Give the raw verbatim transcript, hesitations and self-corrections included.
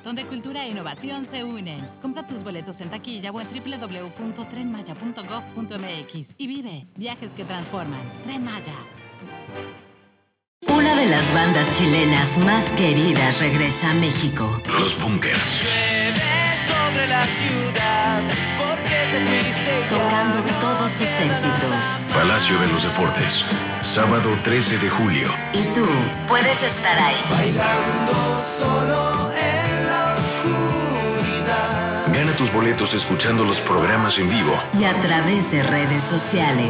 donde cultura e innovación se unen. Compra tus boletos en taquilla o en doble u doble u doble u punto tren maya punto gov punto m x y vive viajes que transforman. Tren Maya. Una de las bandas chilenas más queridas regresa a México. Los Bunkers. Llueve sobre la ciudad porque te fuiste. Tocando todos sus éxitos. Palacio de los Deportes. Sábado trece de julio. Y tú puedes estar ahí. Bailando solo en la oscuridad. Gana tus boletos escuchando los programas en vivo. Y a través de redes sociales.